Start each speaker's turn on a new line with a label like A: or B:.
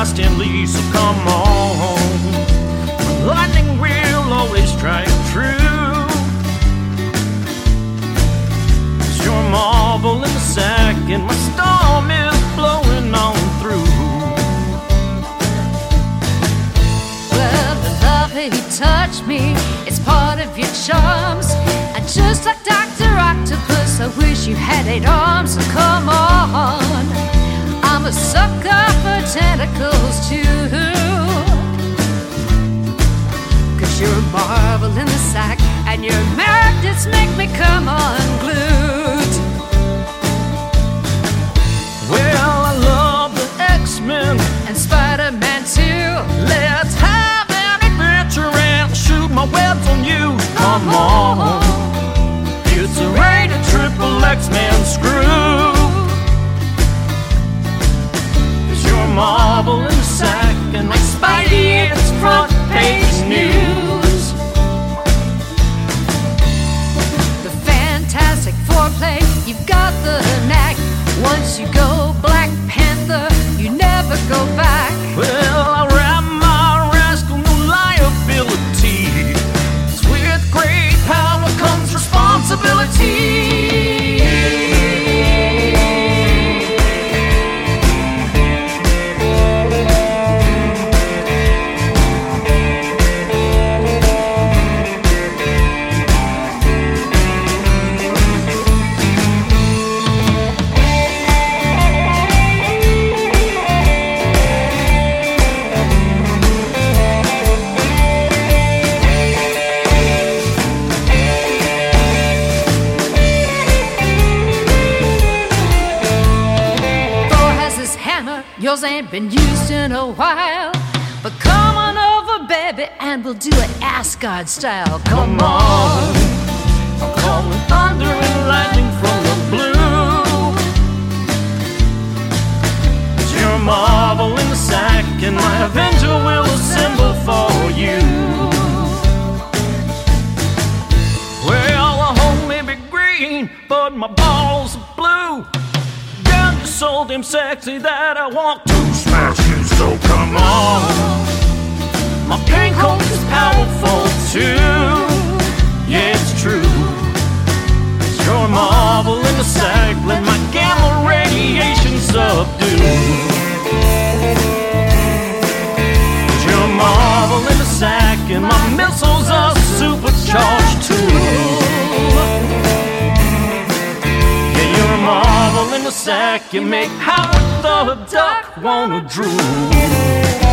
A: constantly, so come on. Lightning will always strike true. You're a marble in the sack, and my storm is blowing on through.
B: Well, the love that you touch me, it's part of your charms. And just like Dr. Octopus, I wish you had 8 arms. So come on, I'm a sucker for tentacles too. 'Cause you're a marble in the sack, and your magnets make me come unglued.
A: Well, I love the X-Men
B: And Spider-Man too.
A: Let's have an adventure and shoot my webs on you. Come on, it's a rated triple X-Men screw. 'Cause you're a marble in the sack, and like Spidey, it's front page news.
B: The Fantastic Foreplay, you've got the knack. Once you go Black Panther, you never go back.
A: Well, I wrap my rascal no liability. 'Cause with great power comes responsibility.
B: Yours ain't been used in a while, but come on over, baby, and we'll do it Asgard style.
A: Come on, I'm calling thunder and lightning from the blue. 'Cause you're a marble in the sack, and my Avenger will assemble for you. Well, the home may be green, but my balls are blue. So damn sexy that I want to smash you, so come on. My pink coat is powerful too. Yeah, it's true. 'Cause you're a marble in the sack, let my gamma radiation subdue. 'Cause you're a marble in the sack, and my missiles are supercharged too. You're a marble in the sack, you make Howard the Duck wanna drool.